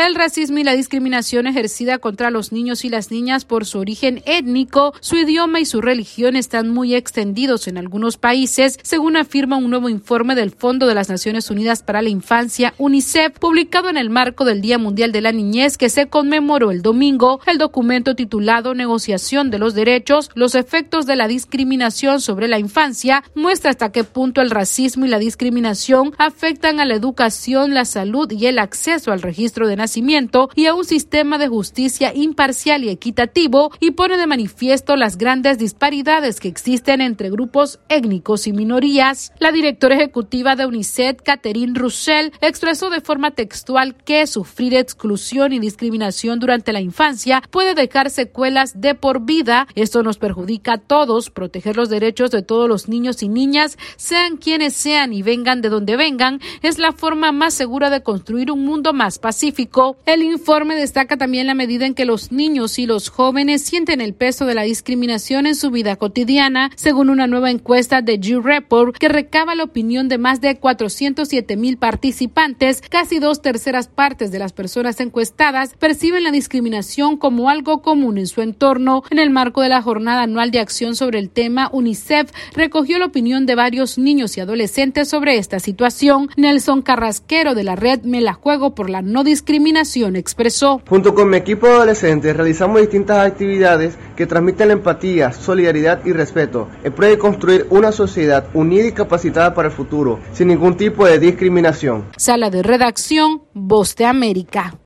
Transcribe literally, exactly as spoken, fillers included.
El racismo y la discriminación ejercida contra los niños y las niñas por su origen étnico, su idioma y su religión están muy extendidos en algunos países, según afirma un nuevo informe del Fondo de las Naciones Unidas para la Infancia, UNICEF, publicado en el marco del Día Mundial de la Niñez que se conmemoró el domingo. El documento titulado Negociación de los Derechos, los efectos de la discriminación sobre la infancia, muestra hasta qué punto el racismo y la discriminación afectan a la educación, la salud y el acceso al registro de nacimiento y a un sistema de justicia imparcial y equitativo, y pone de manifiesto las grandes disparidades que existen entre grupos étnicos y minorías. La directora ejecutiva de UNICEF, Catherine Russell, expresó de forma textual que sufrir exclusión y discriminación durante la infancia puede dejar secuelas de por vida. Esto nos perjudica a todos. Proteger los derechos de todos los niños y niñas, sean quienes sean y vengan de donde vengan, es la forma más segura de construir un mundo más pacífico. El informe destaca también la medida en que los niños y los jóvenes sienten el peso de la discriminación en su vida cotidiana, según una nueva encuesta de G-Report que recaba la opinión de más de cuatrocientos siete mil participantes. Casi dos terceras partes de las personas encuestadas perciben la discriminación como algo común en su entorno. En el marco de la Jornada Anual de Acción sobre el tema, UNICEF recogió la opinión de varios niños y adolescentes sobre esta situación. Nelson Carrasquero, de la red Me la Juego por la No Discriminación, expresó: Junto con mi equipo de adolescentes realizamos distintas actividades que transmiten la empatía, solidaridad y respeto, en pro de construir una sociedad unida y capacitada para el futuro, sin ningún tipo de discriminación. Sala de redacción, Voz de América.